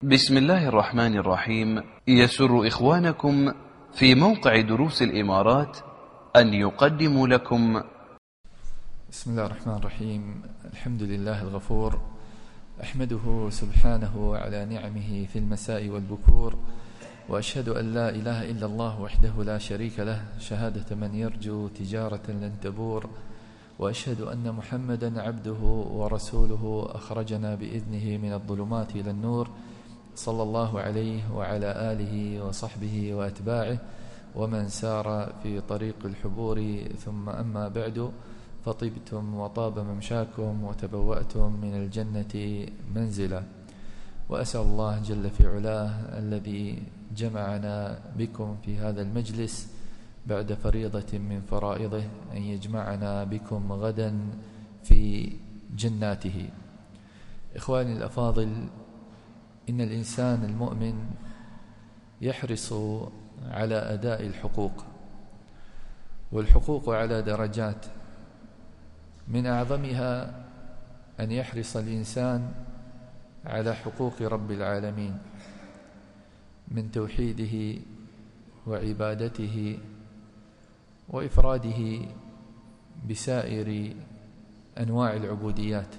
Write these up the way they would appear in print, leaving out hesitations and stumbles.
بسم الله الرحمن الرحيم. يسر إخوانكم في موقع دروس الإمارات أن يقدموا لكم بسم الله الرحمن الرحيم. الحمد لله الغفور، أحمده سبحانه على نعمه في المساء والبكور، وأشهد أن لا إله إلا الله وحده لا شريك له شهادة من يرجو تجارة لن تبور، وأشهد أن محمدا عبده ورسوله أخرجنا بإذنه من الظلمات إلى النور، صلى الله عليه وعلى آله وصحبه وأتباعه ومن سار في طريق الحبور. ثم أما بعد، فطبتم وطاب ممشاكم وتبوأتم من الجنة منزلا، وأسأل الله جل في علاه الذي جمعنا بكم في هذا المجلس بعد فريضة من فرائضه أن يجمعنا بكم غدا في جناته. إخواني الأفاضل، إن الإنسان المؤمن يحرص على أداء الحقوق، والحقوق على درجات، من أعظمها أن يحرص الإنسان على حقوق رب العالمين من توحيده وعبادته وإفراده بسائر أنواع العبوديات.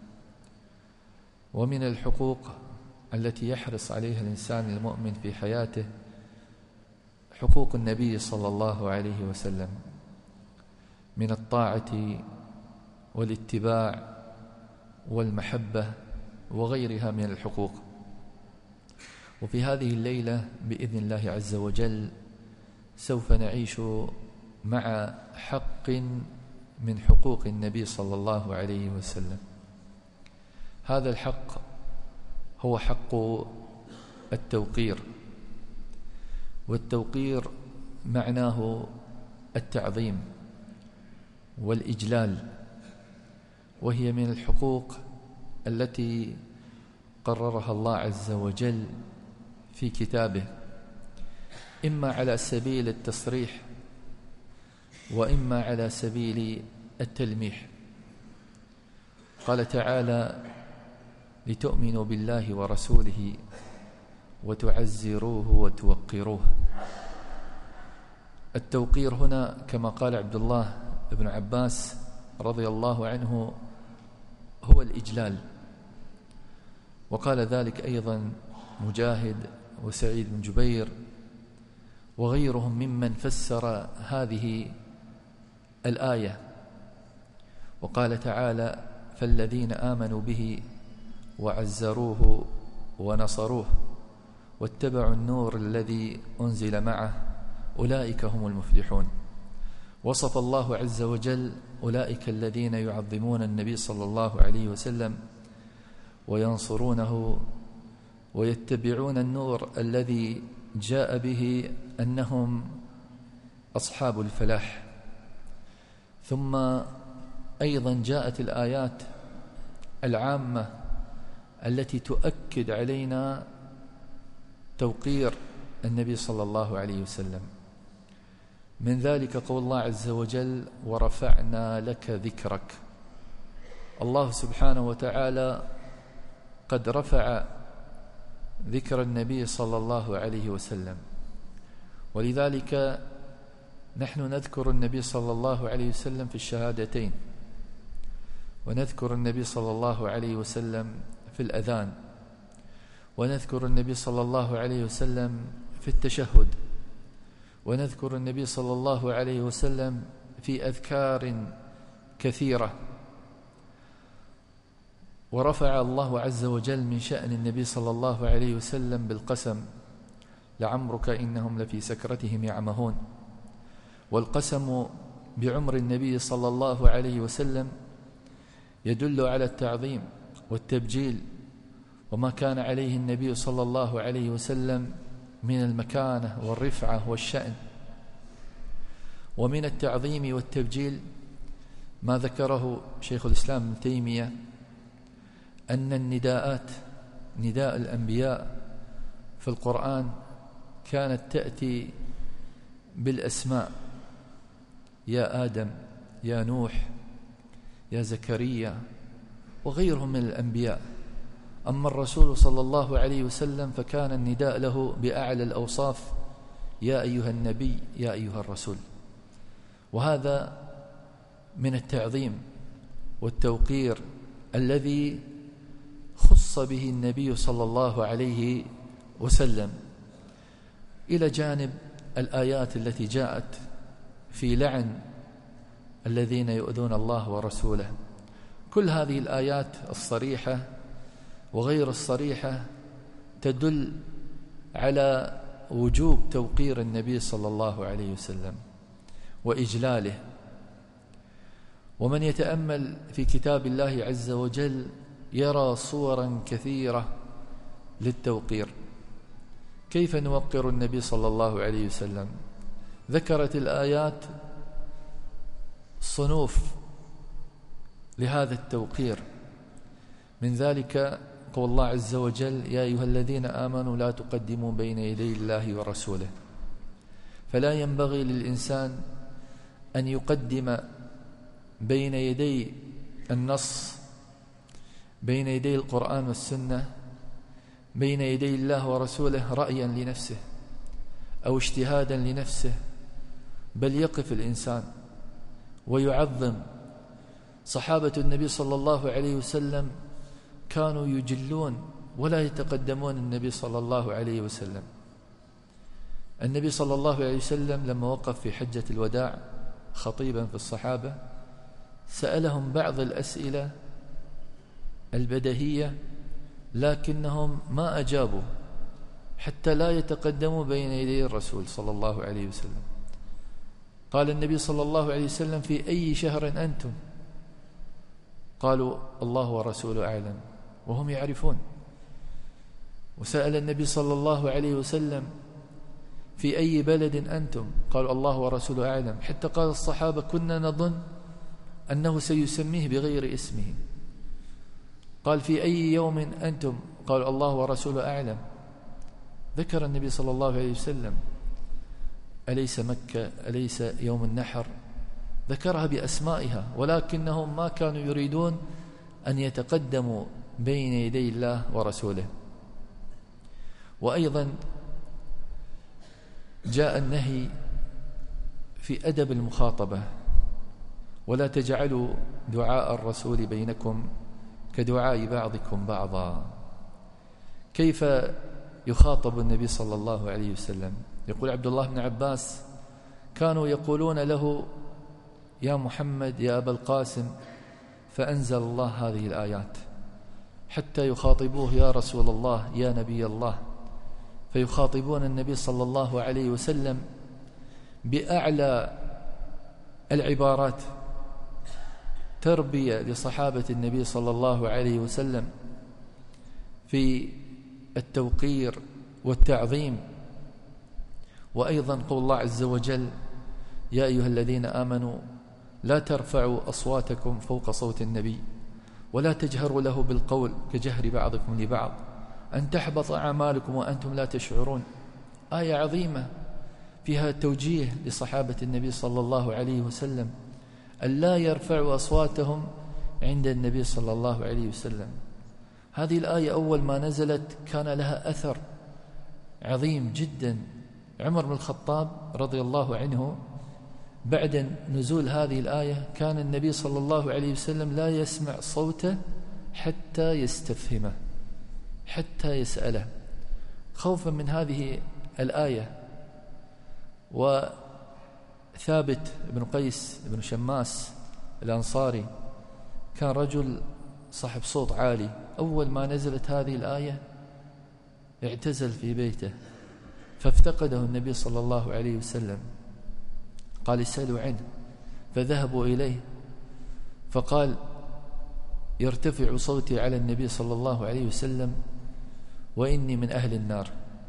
ومن الحقوق التي يحرص عليها الإنسان المؤمن في حياته حقوق النبي صلى الله عليه وسلم من الطاعة والاتباع والمحبة وغيرها من الحقوق. وفي هذه الليلة بإذن الله عز وجل سوف نعيش مع حق من حقوق النبي صلى الله عليه وسلم. هذا الحق هو حق التوقير، والتوقير معناه التعظيم والإجلال، وهي من الحقوق التي قررها الله عز وجل في كتابه، إما على سبيل التصريح وإما على سبيل التلميح. قال تعالى: لتؤمنوا بالله ورسوله وتعزروه وتوقروه. التوقير هنا كما قال عبد الله بن عباس رضي الله عنه هو الإجلال، وقال ذلك أيضا مجاهد وسعيد بن جبير وغيرهم ممن فسر هذه الآية. وقال تعالى: فالذين آمنوا به وعزروه ونصروه واتبعوا النور الذي أنزل معه أولئك هم المفلحون. وصف الله عز وجل أولئك الذين يعظمون النبي صلى الله عليه وسلم وينصرونه ويتبعون النور الذي جاء به أنهم أصحاب الفلاح. ثم أيضا جاءت الآيات العامة التي تؤكد علينا توقير النبي صلى الله عليه وسلم، من ذلك قول الله عز وجل: ورفعنا لك ذكرك. الله سبحانه وتعالى قد رفع ذكر النبي صلى الله عليه وسلم، ولذلك نحن نذكر النبي صلى الله عليه وسلم في الشهادتين، ونذكر النبي صلى الله عليه وسلم في الأذان، ونذكر النبي صلى الله عليه وسلم في التشهد، ونذكر النبي صلى الله عليه وسلم في أذكار كثيرة. ورفع الله عز وجل من شأن النبي صلى الله عليه وسلم بالقسم: لعمرك إنهم لفي سكرتهم يعمهون. والقسم بعمر النبي صلى الله عليه وسلم يدل على التعظيم والتبجيل وما كان عليه النبي صلى الله عليه وسلم من المكانة والرفعة والشأن. ومن التعظيم والتبجيل ما ذكره شيخ الإسلام ابن تيمية أن النداءات، نداء الأنبياء في القرآن كانت تأتي بالأسماء: يا آدم، يا نوح، يا زكريا، وغيرهم من الأنبياء. أما الرسول صلى الله عليه وسلم فكان النداء له بأعلى الأوصاف: يا أيها النبي، يا أيها الرسول. وهذا من التعظيم والتوقير الذي خص به النبي صلى الله عليه وسلم، إلى جانب الآيات التي جاءت في لعن الذين يؤذون الله ورسوله. كل هذه الآيات الصريحة وغير الصريحة تدل على وجوب توقير النبي صلى الله عليه وسلم وإجلاله. ومن يتأمل في كتاب الله عز وجل يرى صورا كثيرة للتوقير. كيف نوقر النبي صلى الله عليه وسلم؟ ذكرت الآيات صنوف لهذا التوقير، من ذلك قول الله عز وجل: يا أيها الذين آمنوا لا تقدموا بين يدي الله ورسوله. فلا ينبغي للإنسان أن يقدم بين يدي النص، بين يدي القرآن والسنة، بين يدي الله ورسوله رأيا لنفسه أو اجتهادا لنفسه، بل يقف الإنسان ويعظم. صحابة النبي صلى الله عليه وسلم كانوا يجلون ولا يتقدمون النبي صلى الله عليه وسلم. النبي صلى الله عليه وسلم لما وقف في حجة الوداع خطيبا في الصحابة سألهم بعض الأسئلة البديهية، لكنهم ما أجابوا حتى لا يتقدموا بين يدي الرسول صلى الله عليه وسلم. قال النبي صلى الله عليه وسلم: في أي شهر أنتم؟ قالوا: الله ورسوله أعلم، وهم يعرفون. وسأل النبي صلى الله عليه وسلم: في أي بلد أنتم؟ قالوا: الله ورسوله أعلم. حتى قال الصحابة: كنا نظن أنه سيسميه بغير اسمه. قال: في أي يوم أنتم؟ قالوا: الله ورسوله أعلم. ذكر النبي صلى الله عليه وسلم: أليس مكة، أليس يوم النحر؟ ذكرها بأسمائها، ولكنهم ما كانوا يريدون أن يتقدموا بين يدي الله ورسوله. وأيضا جاء النهي في أدب المخاطبة: ولا تجعلوا دعاء الرسول بينكم كدعاء بعضكم بعضا. كيف يخاطب النبي صلى الله عليه وسلم؟ يقول عبد الله بن عباس: كانوا يقولون له: يا محمد، يا أبا القاسم، فأنزل الله هذه الآيات، حتى يخاطبوه: يا رسول الله، يا نبي الله. فيخاطبون النبي صلى الله عليه وسلم بأعلى العبارات، تربية لصحابة النبي صلى الله عليه وسلم في التوقير والتعظيم. وأيضا قول الله عز وجل: يا أيها الذين آمنوا لا ترفعوا أصواتكم فوق صوت النبي ولا تجهروا له بالقول كجهر بعضكم لبعض أن تحبط أعمالكم وأنتم لا تشعرون. آية عظيمة فيها توجيه لصحابة النبي صلى الله عليه وسلم أن لا يرفعوا أصواتهم عند النبي صلى الله عليه وسلم. هذه الآية أول ما نزلت كان لها أثر عظيم جدا. عمر بن الخطاب رضي الله عنه بعد نزول هذه الآية كان النبي صلى الله عليه وسلم لا يسمع صوته حتى يستفهمه، حتى يسأله، خوفا من هذه الآية. وثابت بن قيس بن شماس الأنصاري كان رجل صاحب صوت عالي. أول ما نزلت هذه الآية اعتزل في بيته، فافتقده النبي صلى الله عليه وسلم. قال: اسألوا عنه. فذهبوا إليه فقال: يرتفع صوتي على النبي صلى الله عليه وسلم وإني من أهل النار.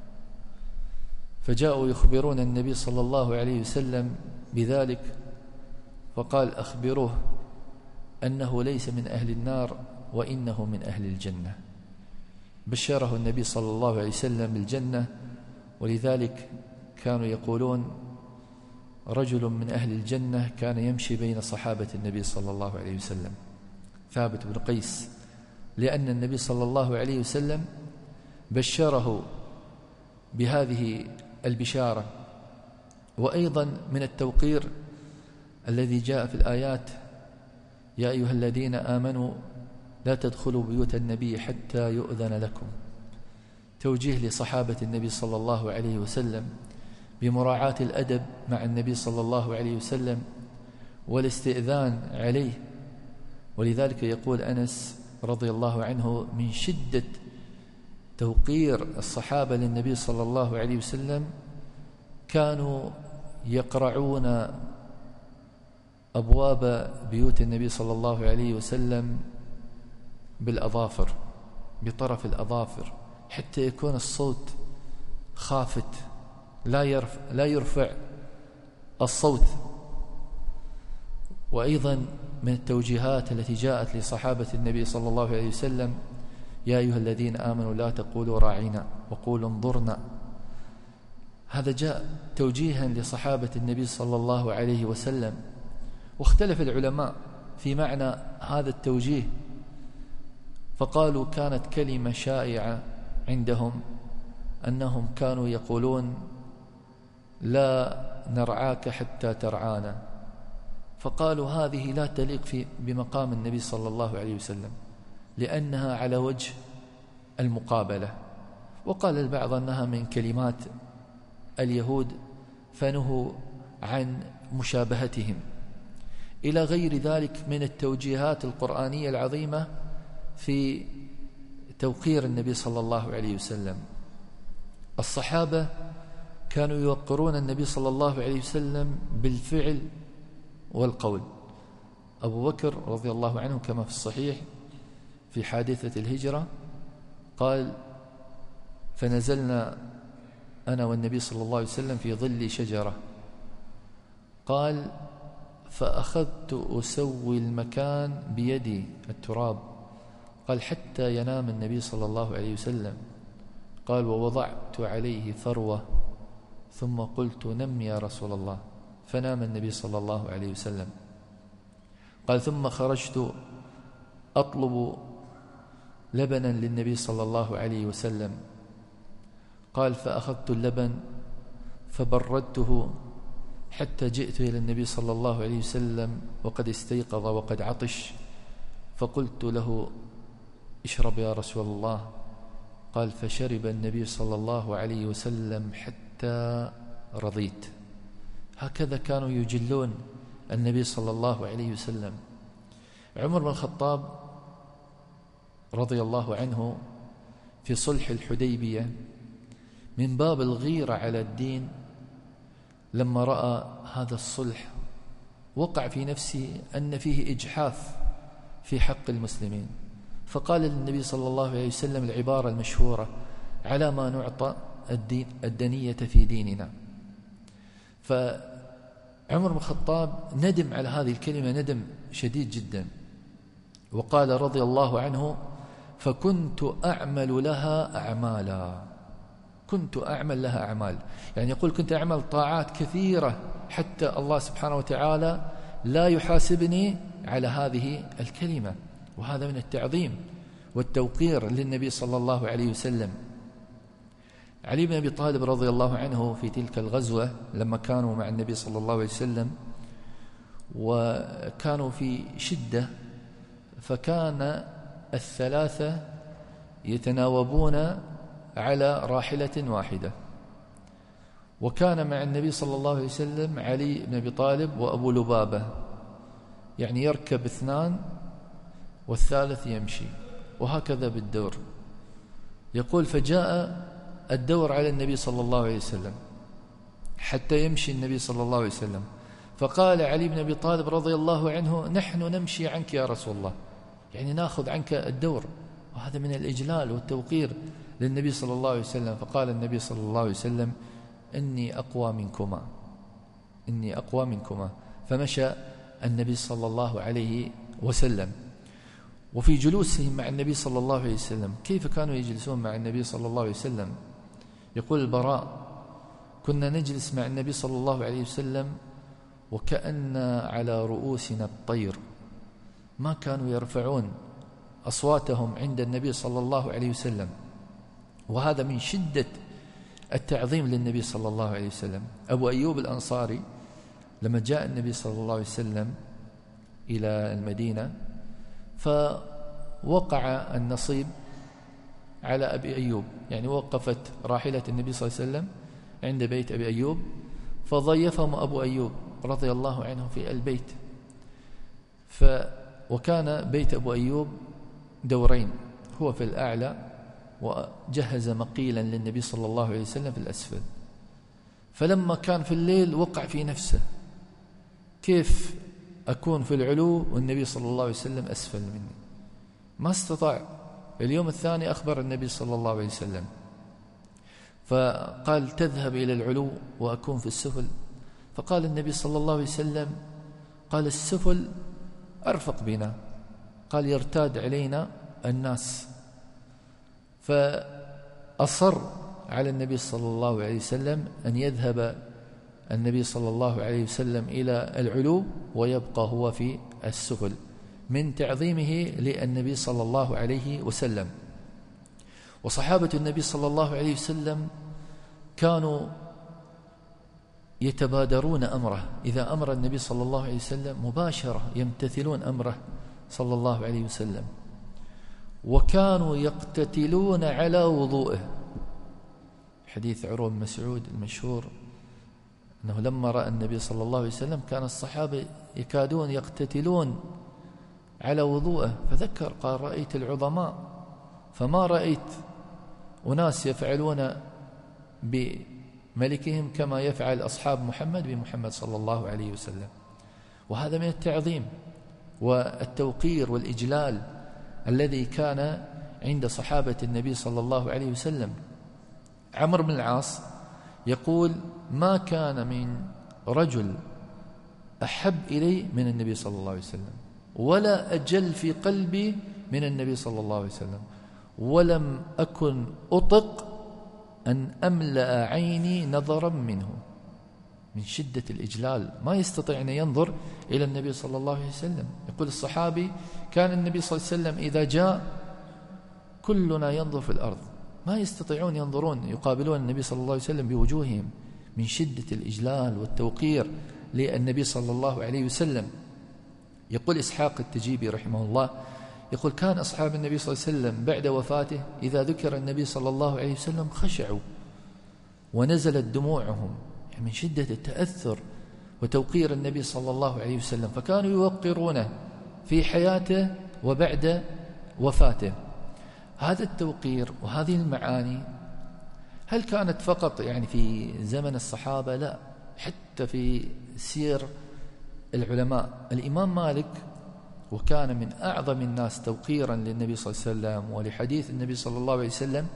فجاءوا يخبرون النبي صلى الله عليه وسلم بذلك، فقال: أخبروه أنه ليس من أهل النار وإنه من أهل الجنة. بشره النبي صلى الله عليه وسلم بالجنة. ولذلك كانوا يقولون: رجل من أهل الجنة كان يمشي بين صحابة النبي صلى الله عليه وسلم، ثابت بن قيس لأن النبي صلى الله عليه وسلم بشره بهذه البشارة. وأيضا من التوقير الذي جاء في الآيات: يا أيها الذين آمنوا لا تدخلوا بيوت النبي حتى يؤذن لكم، توجيه لصحابة النبي صلى الله عليه وسلم بمراعاة الأدب مع النبي صلى الله عليه وسلم والاستئذان عليه. ولذلك يقول أنس رضي الله عنه: من شدة توقير الصحابة للنبي صلى الله عليه وسلم كانوا يقرعون أبواب بيوت النبي صلى الله عليه وسلم بالأظافر، بطرف الأظافر، حتى يكون الصوت خافت، لا يرفع الصوت. وأيضا من التوجيهات التي جاءت لصحابة النبي صلى الله عليه وسلم: يا أيها الذين آمنوا لا تقولوا راعنا وقولوا انظرنا. هذا جاء توجيها لصحابة النبي صلى الله عليه وسلم. واختلف العلماء في معنى هذا التوجيه، فقالوا كانت كلمة شائعة عندهم أنهم كانوا يقولون: لا نرعاك حتى ترعانا، فقالوا هذه لا تليق بمقام النبي صلى الله عليه وسلم لأنها على وجه المقابلة. وقال البعض أنها من كلمات اليهود فنهوا عن مشابهتهم، إلى غير ذلك من التوجيهات القرآنية العظيمة في توقير النبي صلى الله عليه وسلم. الصحابة كانوا يوقرون النبي صلى الله عليه وسلم بالفعل والقول. أبو بكر رضي الله عنه كما في الصحيح في حادثة الهجرة قال: فنزلنا أنا والنبي صلى الله عليه وسلم في ظل شجرة، قال: فأخذت أسوي المكان بيدي التراب، قال: حتى ينام النبي صلى الله عليه وسلم، قال: ووضعت عليه ثروة ثم قلت: نم يا رسول الله، فنام النبي صلى الله عليه وسلم. قال: ثم خرجت أطلب لبنا للنبي صلى الله عليه وسلم، قال: فأخذت اللبن فبردته حتى جئت إلى النبي صلى الله عليه وسلم وقد استيقظ وقد عطش، فقلت له: اشرب يا رسول الله، قال: فشرب النبي صلى الله عليه وسلم حتى رضيت. هكذا كانوا يجلون النبي صلى الله عليه وسلم. عمر بن الخطاب رضي الله عنه في صلح الحديبية من باب الغيرة على الدين، لما رأى هذا الصلح وقع في نفسه أن فيه إجحاف في حق المسلمين، فقال للنبي صلى الله عليه وسلم العبارة المشهورة: على ما نعطى الدنية في ديننا. فعمر بن الخطاب ندم على هذه الكلمة ندم شديد جدا، وقال رضي الله عنه: فكنت أعمل لها أعمالا، كنت أعمل لها أعمال، يعني يقول كنت أعمل طاعات كثيرة حتى الله سبحانه وتعالى لا يحاسبني على هذه الكلمة. وهذا من التعظيم والتوقير للنبي صلى الله عليه وسلم. علي بن أبي طالب رضي الله عنه في تلك الغزوة لما كانوا مع النبي صلى الله عليه وسلم وكانوا في شدة، فكان الثلاثة يتناوبون على راحلة واحدة، وكان مع النبي صلى الله عليه وسلم علي بن أبي طالب وأبو لبابة، يعني يركب اثنان والثالث يمشي، وهكذا بالدور. يقول: فجاء الدور على النبي صلى الله عليه وسلم حتى يمشي النبي صلى الله عليه وسلم، فقال علي بن أبي طالب رضي الله عنه: نحن نمشي عنك يا رسول الله، يعني نأخذ عنك الدور. وهذا من الإجلال والتوقير للنبي صلى الله عليه وسلم. فقال النبي صلى الله عليه وسلم: إني أقوى منكما، إني أقوى منكما. فمشى النبي صلى الله عليه وسلم. وفي جلوسهم مع النبي صلى الله عليه وسلم كيف كانوا يجلسون مع النبي صلى الله عليه وسلم؟ يقول البراء: كنا نجلس مع النبي صلى الله عليه وسلم وكأن على رؤوسنا الطير، ما كانوا يرفعون أصواتهم عند النبي صلى الله عليه وسلم، وهذا من شدة التعظيم للنبي صلى الله عليه وسلم. أبو أيوب الأنصاري لما جاء النبي صلى الله عليه وسلم إلى المدينة فوقع النصيب على أبي أيوب، يعني وقفت راحلة النبي صلى الله عليه وسلم عند بيت أبي أيوب، فضيفهم أبو أيوب رضي الله عنه في البيت. وكان بيت أبو أيوب دورين، هو في الأعلى وجهز مقيلا للنبي صلى الله عليه وسلم في الأسفل. فلما كان في الليل وقع في نفسه كيف أكون في العلو والنبي صلى الله عليه وسلم أسفل مني، ما استطاع. اليوم الثاني أخبر النبي صلى الله عليه وسلم فقال تذهب إلى العلو وأكون في السفل. فقال النبي صلى الله عليه وسلم قال السفل أرفق بنا، قال يرتاد علينا الناس. فأصر على النبي صلى الله عليه وسلم أن يذهب النبي صلى الله عليه وسلم إلى العلو ويبقى هو في السفل من تعظيمه للنبي صلى الله عليه وسلم. وصحابة النبي صلى الله عليه وسلم كانوا يتبادرون أمره، إذا أمر النبي صلى الله عليه وسلم مباشرة يمتثلون أمره صلى الله عليه وسلم، وكانوا يقتتلون على وضوئه. حديث عروة بن مسعود المشهور أنه لما رأى النبي صلى الله عليه وسلم كان الصحابة يكادون يقتتلون على وضوءه، فذكر قال رأيت العظماء فما رأيت أناس يفعلون بملكهم كما يفعل أصحاب محمد بمحمد صلى الله عليه وسلم. وهذا من التعظيم والتوقير والإجلال الذي كان عند صحابة النبي صلى الله عليه وسلم. عمرو بن العاص يقول ما كان من رجل أحب إلي من النبي صلى الله عليه وسلم، ولا أجل في قلبي من النبي صلى الله عليه وسلم، ولم أكن أطق أن أملأ عيني نظرا منه. من شدة الإجلال ما يستطيع أن ينظر إلى النبي صلى الله عليه وسلم. يقول الصحابي كان النبي صلى الله عليه وسلم إذا جاء كلنا ينظر في الأرض، ما يستطيعون ينظرون يقابلون النبي صلى الله عليه وسلم بوجوههم من شدة الإجلال والتوقير للنبي صلى الله عليه وسلم. يقول إسحاق التجيبي رحمه الله يقول كان أصحاب النبي صلى الله عليه وسلم بعد وفاته إذا ذكر النبي صلى الله عليه وسلم خشعوا ونزلت دموعهم من شدة التأثر وتوقير النبي صلى الله عليه وسلم، فكانوا يوقرونه في حياته وبعد وفاته. هذا التوقير وهذه المعاني هل كانت فقط يعني في زمن الصحابة؟ لا، حتى في سير العلماء. الإمام مالك وكان من أعظم الناس توقيرا للنبي صلى الله عليه وسلم ولحديث النبي صلى الله عليه وسلم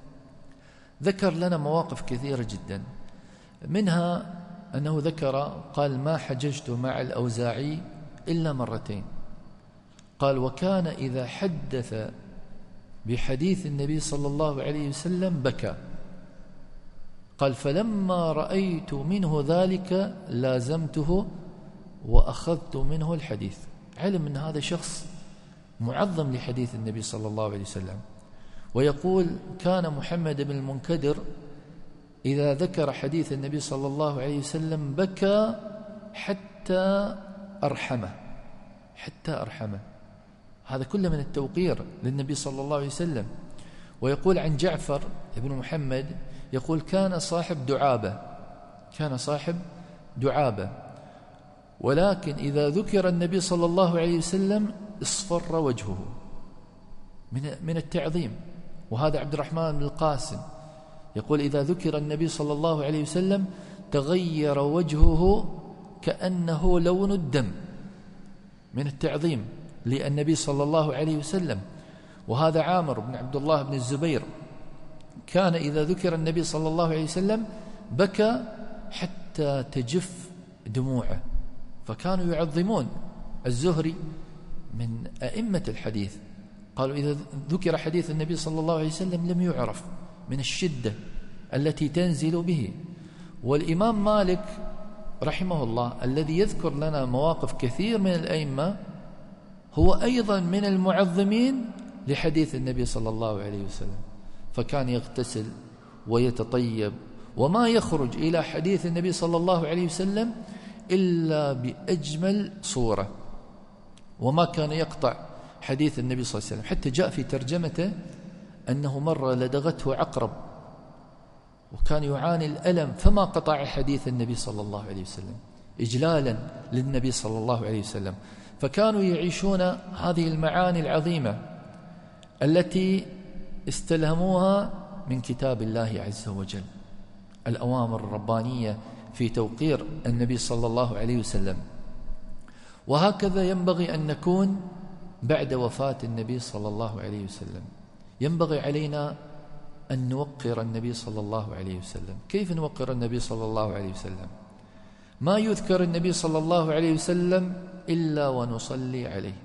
ذكر لنا مواقف كثيرة جدا، منها أنه ذكر قال ما حججت مع الأوزاعي إلا مرتين. قال وكان إذا حدث بحديث النبي صلى الله عليه وسلم بكى. قال فلما رأيت منه ذلك لازمته وأخذت منه الحديث. علم أن هذا شخص معظم لحديث النبي صلى الله عليه وسلم. ويقول كان محمد بن المنكدر إذا ذكر حديث النبي صلى الله عليه وسلم بكى حتى أرحمه، حتى أرحمه. هذا كله من التوقير للنبي صلى الله عليه وسلم. ويقول عن جعفر بن محمد يقول كان صاحب دعابة، كان صاحب دعابة، ولكن إذا ذكر النبي صلى الله عليه وسلم اصفر وجهه من التعظيم. وهذا عبد الرحمن بن القاسم يقول إذا ذكر النبي صلى الله عليه وسلم تغير وجهه كأنه لون الدم من التعظيم للنبي صلى الله عليه وسلم. وهذا عامر بن عبد الله بن الزبير كان إذا ذكر النبي صلى الله عليه وسلم بكى حتى تجف دموعه، فكانوا يعظمون. الزهري من أئمة الحديث قالوا إذا ذكر حديث النبي صلى الله عليه وسلم لم يعرف من الشدة التي تنزل به. والإمام مالك رحمه الله الذي يذكر لنا مواقف كثير من الأئمة هو أيضا من المعظمين لحديث النبي صلى الله عليه وسلم، فكان يغتسل ويتطيب وما يخرج إلى حديث النبي صلى الله عليه وسلم إلا بأجمل صورة، وما كان يقطع حديث النبي صلى الله عليه وسلم. حتى جاء في ترجمته أنه مرة لدغته عقرب وكان يعاني الألم فما قطع حديث النبي صلى الله عليه وسلم إجلالا للنبي صلى الله عليه وسلم. فكانوا يعيشون هذه المعاني العظيمة التي استلهموها من كتاب الله عز وجل، الأوامر الربانية في توقير النبي صلى الله عليه وسلم. وهكذا ينبغي أن نكون بعد وفاة النبي صلى الله عليه وسلم. ينبغي علينا أن نوقر النبي صلى الله عليه وسلم. كيف نوقر النبي صلى الله عليه وسلم؟ ما يذكر النبي صلى الله عليه وسلم إلا ونصلي عليه.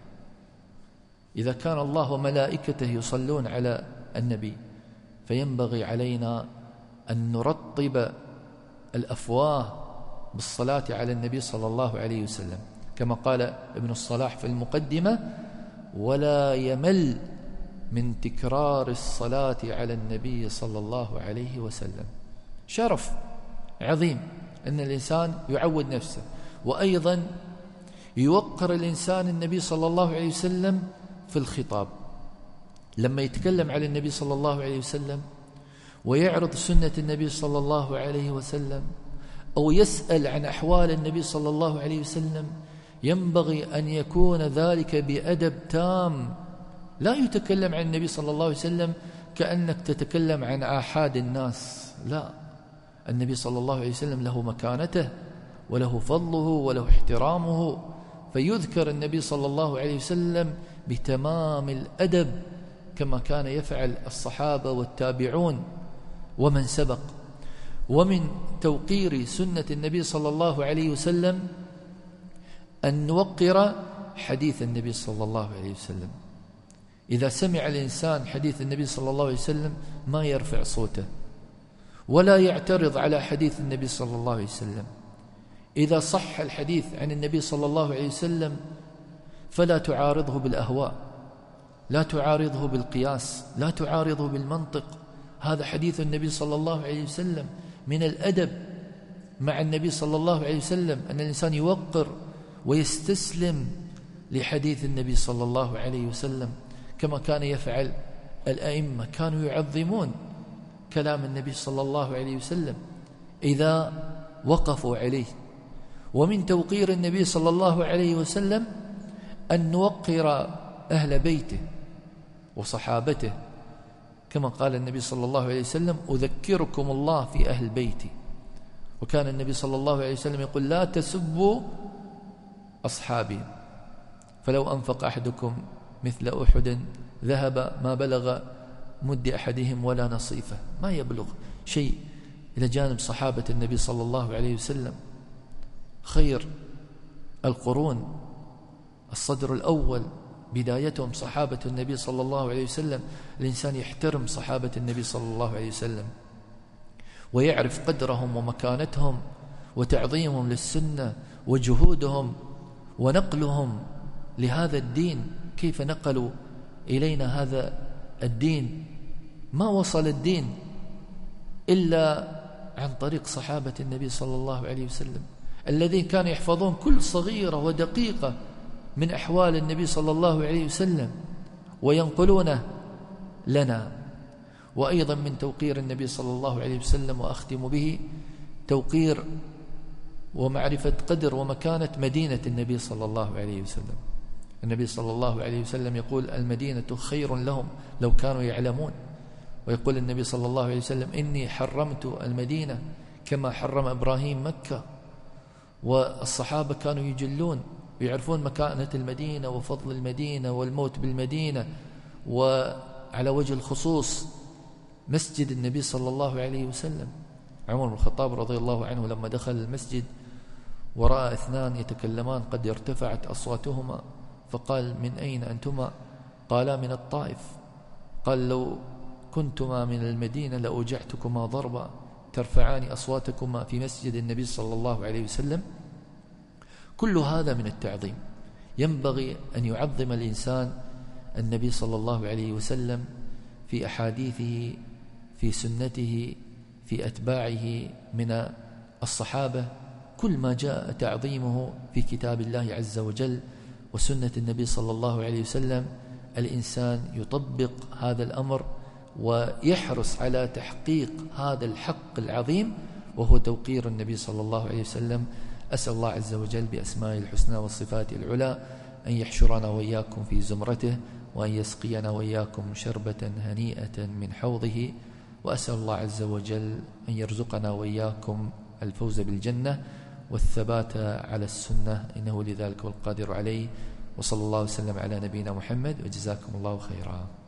إذا كان الله وملائكته يصلون على النبي فينبغي علينا أن نرطب الأفواه بالصلاة على النبي صلى الله عليه وسلم، كما قال ابن الصلاح في المقدمة: ولا يمل من تكرار الصلاة على النبي صلى الله عليه وسلم. شرف عظيم أن الإنسان يعود نفسه، وأيضا يوقر الإنسان النبي صلى الله عليه وسلم في الخطاب، لما يتكلم على النبي صلى الله عليه وسلم ويعرض سنة النبي صلى الله عليه وسلم أو يسأل عن أحوال النبي صلى الله عليه وسلم، ينبغي أن يكون ذلك بأدب تام. لا يتكلم عن النبي صلى الله عليه وسلم كأنك تتكلم عن آحاد الناس، لا، النبي صلى الله عليه وسلم له مكانته وله فضله وله احترامه، فيذكر النبي صلى الله عليه وسلم بتمام الأدب كما كان يفعل الصحابة والتابعون ومن سبق. ومن توقير سنة النبي صلى الله عليه وسلم أن نوقر حديث النبي صلى الله عليه وسلم. إذا سمع الإنسان حديث النبي صلى الله عليه وسلم ما يرفع صوته ولا يعترض على حديث النبي صلى الله عليه وسلم. إذا صح الحديث عن النبي صلى الله عليه وسلم فلا تعارضه بالأهواء، لا تعارضه بالقياس، لا تعارضه بالمنطق. هذا حديث النبي صلى الله عليه وسلم. من الأدب مع النبي صلى الله عليه وسلم أن الإنسان يوقر ويستسلم لحديث النبي صلى الله عليه وسلم، كما كان يفعل الأئمة. كانوا يعظمون كلام النبي صلى الله عليه وسلم إذا وقفوا عليه. ومن توقير النبي صلى الله عليه وسلم أن نوقر أهل بيته وصحابته، كما قال النبي صلى الله عليه وسلم: أذكركم الله في أهل بيتي. وكان النبي صلى الله عليه وسلم يقول: لا تسبوا أصحابي، فلو أنفق أحدكم مثل أحد ذهب ما بلغ مد أحدهم ولا نصيفه. ما يبلغ شيء إلى جانب صحابة النبي صلى الله عليه وسلم، خير القرون، الصدر الأول بدايتهم صحابة النبي صلى الله عليه وسلم. الإنسان يحترم صحابة النبي صلى الله عليه وسلم ويعرف قدرهم ومكانتهم وتعظيمهم للسنة وجهودهم ونقلهم لهذا الدين. كيف نقلوا إلينا هذا الدين؟ ما وصل الدين إلا عن طريق صحابة النبي صلى الله عليه وسلم، الذين كانوا يحفظون كل صغيرة ودقيقة من أحوال النبي صلى الله عليه وسلم وينقلونه لنا. وأيضا من توقير النبي صلى الله عليه وسلم، وأختم به، توقير ومعرفة قدر ومكانة مدينة النبي صلى الله عليه وسلم. النبي صلى الله عليه وسلم يقول: المدينة خير لهم لو كانوا يعلمون. ويقول النبي صلى الله عليه وسلم: إني حرمت المدينة كما حرم إبراهيم مكة. والصحابة كانوا يجلون ويعرفون مكانة المدينة وفضل المدينة والموت بالمدينة. وعلى وجه الخصوص مسجد النبي صلى الله عليه وسلم. عمر بن الخطاب رضي الله عنه لما دخل المسجد ورأى اثنان يتكلمان قد ارتفعت أصواتهما فقال: من أين أنتما؟ قالا: من الطائف. قال: لو كنتما من المدينة لأوجعتكما ضربا ترفعان أصواتكما في مسجد النبي صلى الله عليه وسلم. كل هذا من التعظيم. ينبغي أن يعظم الإنسان النبي صلى الله عليه وسلم في أحاديثه، في سنته، في أتباعه من الصحابة، كل ما جاء تعظيمه في كتاب الله عز وجل وسنة النبي صلى الله عليه وسلم، الإنسان يطبق هذا الأمر ويحرص على تحقيق هذا الحق العظيم وهو توقير النبي صلى الله عليه وسلم. أسأل الله عز وجل بأسمائه الحسنى والصفات العلى أن يحشرنا وإياكم في زمرته، وأن يسقينا وإياكم شربة هنيئة من حوضه، وأسأل الله عز وجل أن يرزقنا وإياكم الفوز بالجنة والثبات على السنة، إنه لذلك والقادر عليه. وصلى الله وسلم على نبينا محمد، وجزاكم الله خيرا.